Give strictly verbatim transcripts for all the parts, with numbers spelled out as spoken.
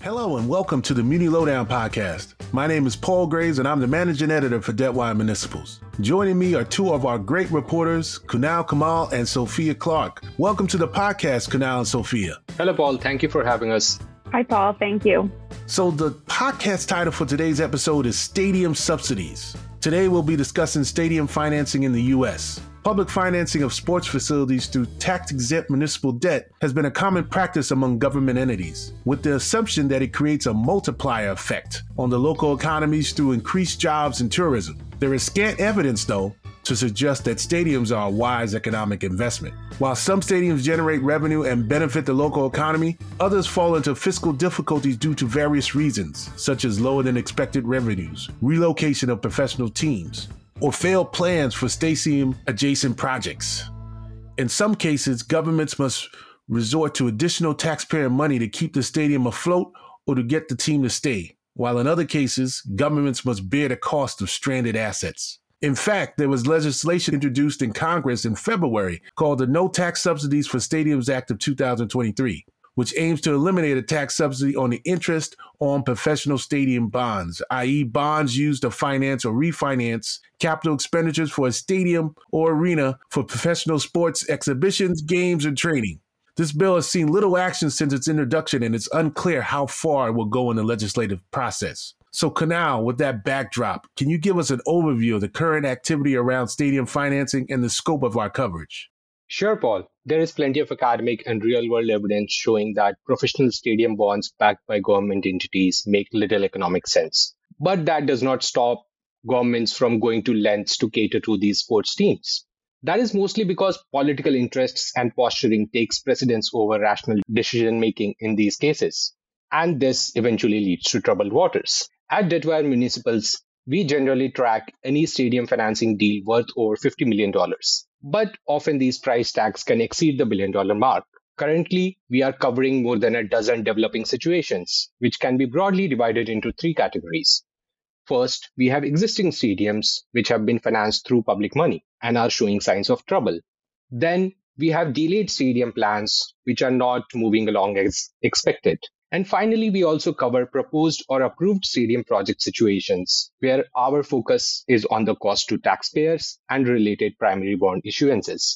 Hello and welcome to the Muni Lowdown podcast. My name is Paul Graves and I'm the managing editor for Debtwire Municipals. Joining me are two of our great reporters, Kunal Kamal and Sophia Clark. Welcome to the podcast, Kunal and Sophia. Hello, Paul. Thank you for having us. Hi, Paul. Thank you. So the podcast title for today's episode is Stadium Subsidies. Today we'll be discussing stadium financing in the U S. Public financing of sports facilities through tax-exempt municipal debt has been a common practice among government entities, with the assumption that it creates a multiplier effect on the local economies through increased jobs and tourism. There is scant evidence, though, to suggest that stadiums are a wise economic investment. While some stadiums generate revenue and benefit the local economy, others fall into fiscal difficulties due to various reasons, such as lower than expected revenues, relocation of professional teams, or failed plans for stadium-adjacent projects. In some cases, governments must resort to additional taxpayer money to keep the stadium afloat or to get the team to stay, while in other cases, governments must bear the cost of stranded assets. In fact, there was legislation introduced in Congress in February called the No Tax Subsidies for Stadiums Act of two thousand twenty-three, which aims to eliminate a tax subsidy on the interest on professional stadium bonds, that is bonds used to finance or refinance capital expenditures for a stadium or arena for professional sports exhibitions, games, and training. This bill has seen little action since its introduction, and it's unclear how far it will go in the legislative process. So, Kunal, with that backdrop, can you give us an overview of the current activity around stadium financing and the scope of our coverage? Sure, Paul. There is plenty of academic and real-world evidence showing that professional stadium bonds backed by government entities make little economic sense. But that does not stop governments from going to lengths to cater to these sports teams. That is mostly because political interests and posturing takes precedence over rational decision-making in these cases. And this eventually leads to troubled waters. At Debtwire Municipals, we generally track any stadium financing deal worth over fifty million dollars. But often these price tags can exceed the billion dollar mark. Currently, we are covering more than a dozen developing situations, which can be broadly divided into three categories. First, we have existing stadiums which have been financed through public money and are showing signs of trouble. Then, we have delayed stadium plans which are not moving along as expected. And finally, we also cover proposed or approved stadium project situations where our focus is on the cost to taxpayers and related primary bond issuances.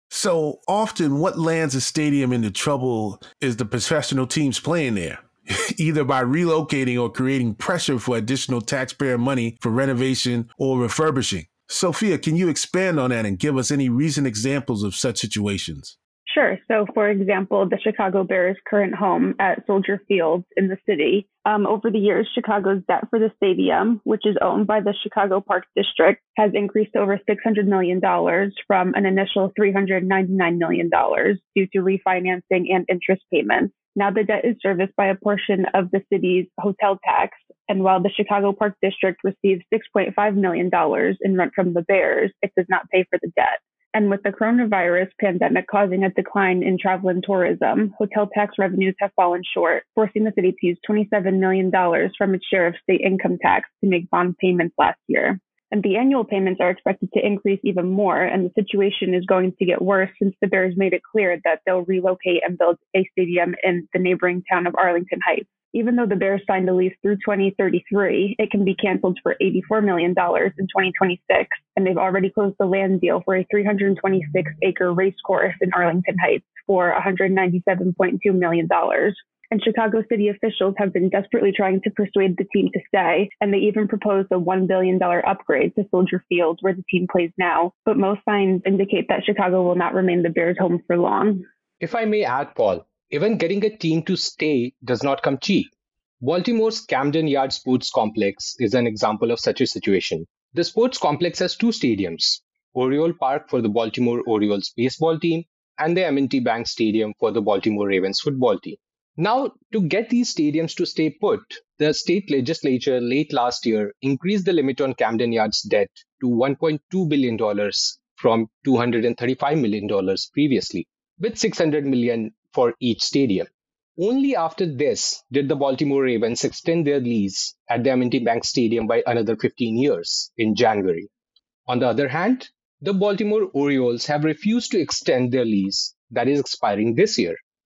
So often what lands a stadium into trouble is the professional teams playing there, either by relocating or creating pressure for additional taxpayer money for renovation or refurbishing. Sophia, can you expand on that and give us any recent examples of such situations? Sure. So, for example, the Chicago Bears' current home at Soldier Field in the city. Um, over the years, Chicago's debt for the stadium, which is owned by the Chicago Park District, has increased to over six hundred million dollars from an initial three hundred ninety-nine million dollars due to refinancing and interest payments. Now the debt is serviced by a portion of the city's hotel tax, and while the Chicago Park District receives six point five million dollars in rent from the Bears, it does not pay for the debt. And with the coronavirus pandemic causing a decline in travel and tourism, hotel tax revenues have fallen short, forcing the city to use twenty-seven million dollars from its share of state income tax to make bond payments last year. And the annual payments are expected to increase even more, and the situation is going to get worse since the Bears made it clear that they'll relocate and build a stadium in the neighboring town of Arlington Heights. Even though the Bears signed a lease through twenty thirty-three, it can be canceled for eighty-four million dollars in twenty twenty-six, and they've already closed the land deal for a three hundred twenty-six acre race course in Arlington Heights for one hundred ninety-seven point two million dollars. And Chicago city officials have been desperately trying to persuade the team to stay, and they even proposed a one billion dollars upgrade to Soldier Field, where the team plays now. But most signs indicate that Chicago will not remain the Bears' home for long. If I may add, Paul, even getting a team to stay does not come cheap. Baltimore's Camden Yards Sports Complex is an example of such a situation. The sports complex has two stadiums, Oriole Park for the Baltimore Orioles baseball team and the M and T Bank Stadium for the Baltimore Ravens football team. Now, to get these stadiums to stay put, the state legislature late last year increased the limit on Camden Yards debt to one point two billion dollars from two hundred thirty-five million dollars previously, with six hundred million dollars for each stadium. Only after this did the Baltimore Ravens extend their lease at the M and T Bank Stadium by another fifteen years in January. On the other hand, the Baltimore Orioles have refused to extend their lease that is expiring this year.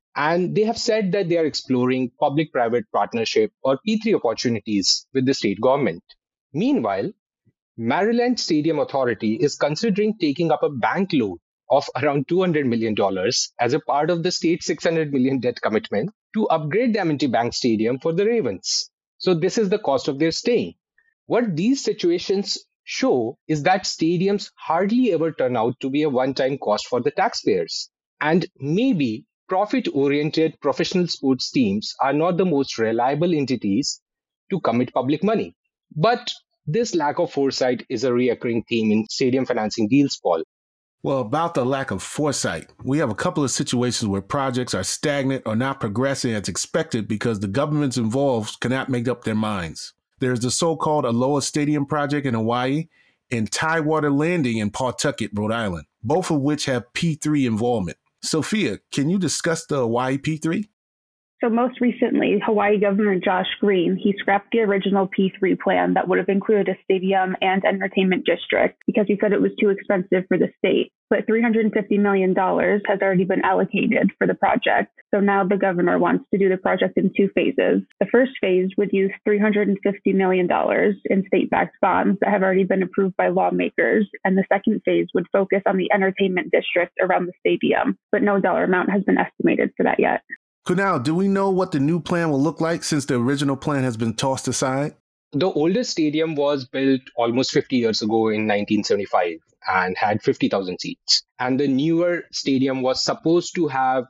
And they have said that they are exploring public-private partnership or P three opportunities with the state government. Meanwhile, Maryland Stadium Authority is considering taking up a bank loan of around two hundred million dollars as a part of the state's six hundred million dollars debt commitment to upgrade the M and T Bank Stadium for the Ravens. So this is the cost of their staying. What these situations show is that stadiums hardly ever turn out to be a one-time cost for the taxpayers. And maybe profit-oriented professional sports teams are not the most reliable entities to commit public money. But this lack of foresight is a recurring theme in stadium financing deals, Paul. Well, about the lack of foresight, we have a couple of situations where projects are stagnant or not progressing as expected because the governments involved cannot make up their minds. There's the so-called Aloha Stadium project in Hawaii and Tidewater Landing in Pawtucket, Rhode Island, both of which have P three involvement. Sophia, can you discuss the Hawaii P three? So most recently, Hawaii Governor Josh Green, he scrapped the original P three plan that would have included a stadium and entertainment district because he said it was too expensive for the state. But three hundred fifty million dollars has already been allocated for the project. So now the governor wants to do the project in two phases. The first phase would use three hundred fifty million dollars in state-backed bonds that have already been approved by lawmakers. And the second phase would focus on the entertainment district around the stadium. But no dollar amount has been estimated for that yet. Kunal, do we know what the new plan will look like since the original plan has been tossed aside? The oldest stadium was built almost fifty years ago in nineteen seventy-five and had fifty thousand seats. And the newer stadium was supposed to have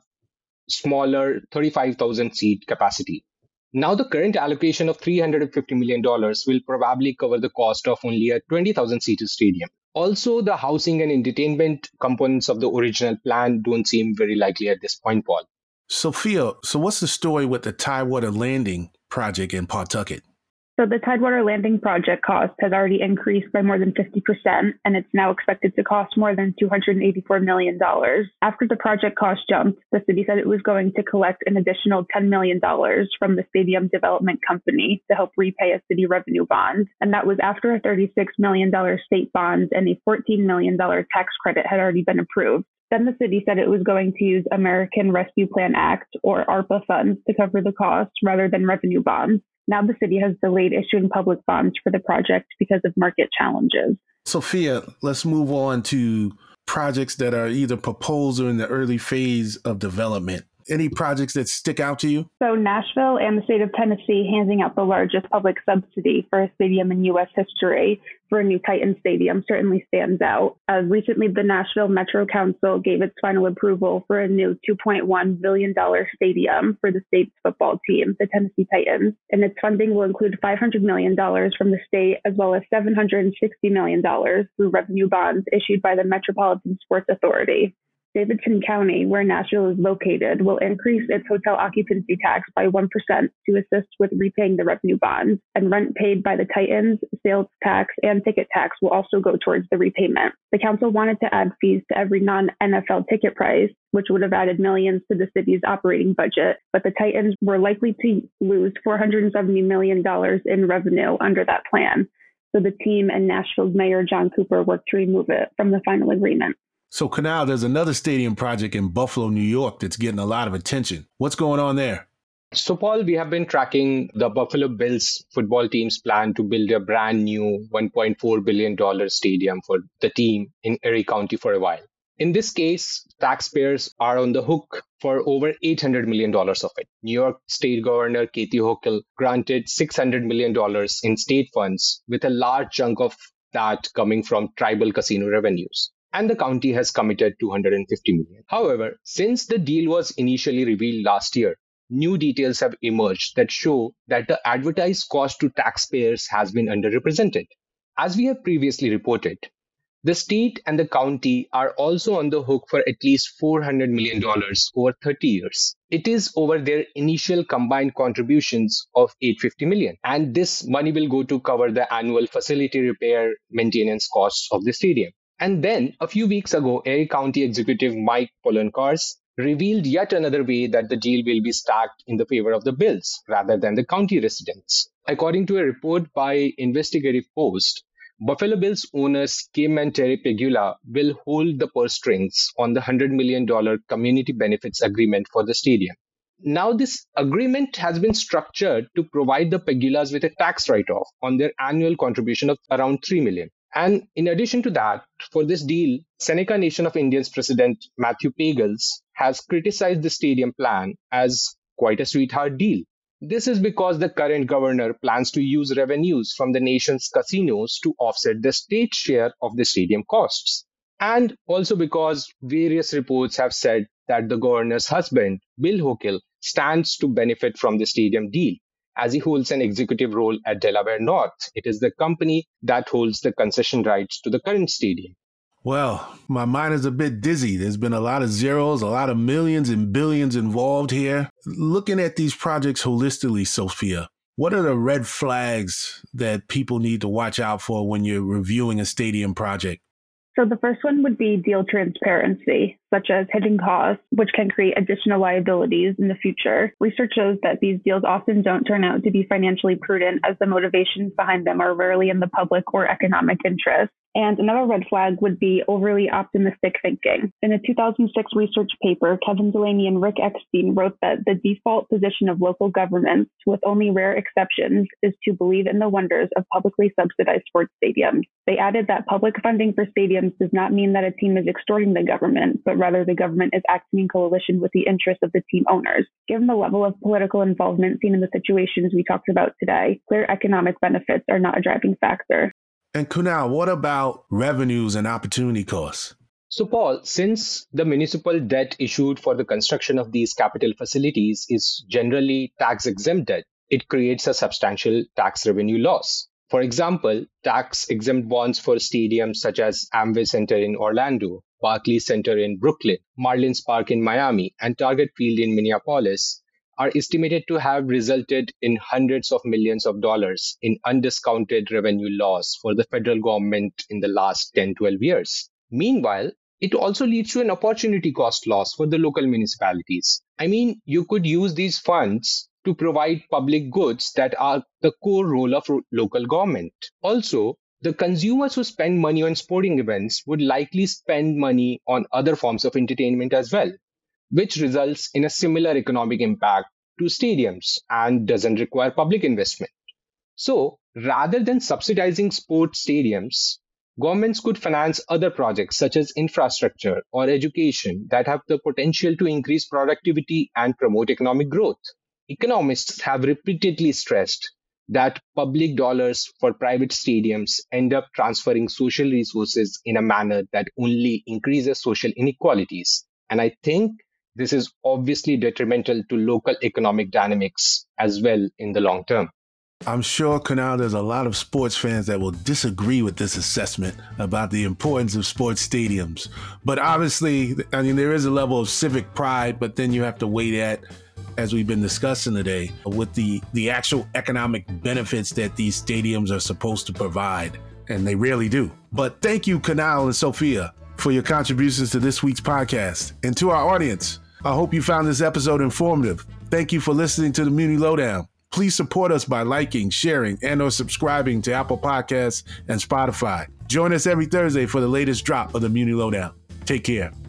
smaller thirty-five thousand seat capacity. Now the current allocation of three hundred fifty million dollars will probably cover the cost of only a twenty thousand seat stadium. Also, the housing and entertainment components of the original plan don't seem very likely at this point, Paul. Sophia, so what's the story with the Tidewater Landing project in Pawtucket? So the Tidewater Landing project cost has already increased by more than fifty percent, and it's now expected to cost more than two hundred eighty-four million dollars. After the project cost jumped, the city said it was going to collect an additional ten million dollars from the Stadium Development Company to help repay a city revenue bond. And that was after a thirty-six million dollars state bond and a fourteen million dollars tax credit had already been approved. Then the city said it was going to use American Rescue Plan Act, or ARPA funds, to cover the costs rather than revenue bonds. Now the city has delayed issuing public bonds for the project because of market challenges. Sophia, let's move on to projects that are either proposed or in the early phase of development. Any projects that stick out to you? So Nashville and the state of Tennessee handing out the largest public subsidy for a stadium in U S history for a new Titan stadium certainly stands out. Uh, recently, the Nashville Metro Council gave its final approval for a new two point one billion dollars stadium for the state's football team, the Tennessee Titans. And its funding will include five hundred million dollars from the state as well as seven hundred sixty million dollars through revenue bonds issued by the Metropolitan Sports Authority. Davidson County, where Nashville is located, will increase its hotel occupancy tax by one percent to assist with repaying the revenue bonds, and rent paid by the Titans, sales tax, and ticket tax will also go towards the repayment. The council wanted to add fees to every non-N F L ticket price, which would have added millions to the city's operating budget, but the Titans were likely to lose four hundred seventy million dollars in revenue under that plan. So the team and Nashville's Mayor John Cooper worked to remove it from the final agreement. So, Kunal, there's another stadium project in Buffalo, New York that's getting a lot of attention. What's going on there? So, Paul, we have been tracking the Buffalo Bills football team's plan to build a brand new one point four billion dollars stadium for the team in Erie County for a while. In this case, taxpayers are on the hook for over eight hundred million dollars of it. New York State Governor Kathy Hochul granted six hundred million dollars in state funds, with a large chunk of that coming from tribal casino revenues. And the county has committed two hundred fifty million dollars. However, since the deal was initially revealed last year, new details have emerged that show that the advertised cost to taxpayers has been underrepresented. As we have previously reported, the state and the county are also on the hook for at least four hundred million dollars over thirty years. It is over their initial combined contributions of eight hundred fifty million dollars. And this money will go to cover the annual facility repair maintenance costs of the stadium. And then, a few weeks ago, Erie County Executive Mike Poloncarz revealed yet another way that the deal will be stacked in the favor of the Bills rather than the county residents. According to a report by Investigative Post, Buffalo Bills owner Skip Terry Pegula will hold the purse strings on the one hundred million dollars community benefits agreement for the stadium. Now, this agreement has been structured to provide the Pegulas with a tax write-off on their annual contribution of around three million dollars. And in addition to that, for this deal, Seneca Nation of Indians President Matthew Pagels has criticized the stadium plan as quite a sweetheart deal. This is because the current governor plans to use revenues from the nation's casinos to offset the state share of the stadium costs. And also because various reports have said that the governor's husband, Bill Hochul, stands to benefit from the stadium deal, as he holds an executive role at Delaware North. It is the company that holds the concession rights to the current stadium. Well, my mind is a bit dizzy. There's been a lot of zeros, a lot of millions and billions involved here. Looking at these projects holistically, Sophia, what are the red flags that people need to watch out for when you're reviewing a stadium project? So the first one would be deal transparency, such as hidden costs, which can create additional liabilities in the future. Research shows that these deals often don't turn out to be financially prudent, as the motivations behind them are rarely in the public or economic interest. And another red flag would be overly optimistic thinking. In a two thousand six research paper, Kevin Delaney and Rick Eckstein wrote that the default position of local governments, with only rare exceptions, is to believe in the wonders of publicly subsidized sports stadiums. They added that public funding for stadiums does not mean that a team is extorting the government, but rather the government is acting in coalition with the interests of the team owners. Given the level of political involvement seen in the situations we talked about today, clear economic benefits are not a driving factor. And Kunal, what about revenues and opportunity costs? So, Paul, since the municipal debt issued for the construction of these capital facilities is generally tax-exempt debt, it creates a substantial tax revenue loss. For example, tax-exempt bonds for stadiums such as Amway Center in Orlando, Barclays Center in Brooklyn, Marlins Park in Miami, and Target Field in Minneapolis are estimated to have resulted in hundreds of millions of dollars in undiscounted revenue loss for the federal government in the last ten to twelve years. Meanwhile, it also leads to an opportunity cost loss for the local municipalities. I mean, you could use these funds to provide public goods that are the core role of local government. Also, the consumers who spend money on sporting events would likely spend money on other forms of entertainment as well, which results in a similar economic impact to stadiums and doesn't require public investment. So, rather than subsidizing sports stadiums, governments could finance other projects such as infrastructure or education that have the potential to increase productivity and promote economic growth. Economists have repeatedly stressed that public dollars for private stadiums end up transferring social resources in a manner that only increases social inequalities. And I think this is obviously detrimental to local economic dynamics as well in the long term. I'm sure, Kunal, there's a lot of sports fans that will disagree with this assessment about the importance of sports stadiums. But obviously, I mean, there is a level of civic pride, but then you have to weigh that, as we've been discussing today, with the, the actual economic benefits that these stadiums are supposed to provide. And they rarely do. But thank you, Kunal and Sophia, for your contributions to this week's podcast. And to our audience, I hope you found this episode informative. Thank you for listening to the Muni Lowdown. Please support us by liking, sharing, and or subscribing to Apple Podcasts and Spotify. Join us every Thursday for the latest drop of the Muni Lowdown. Take care.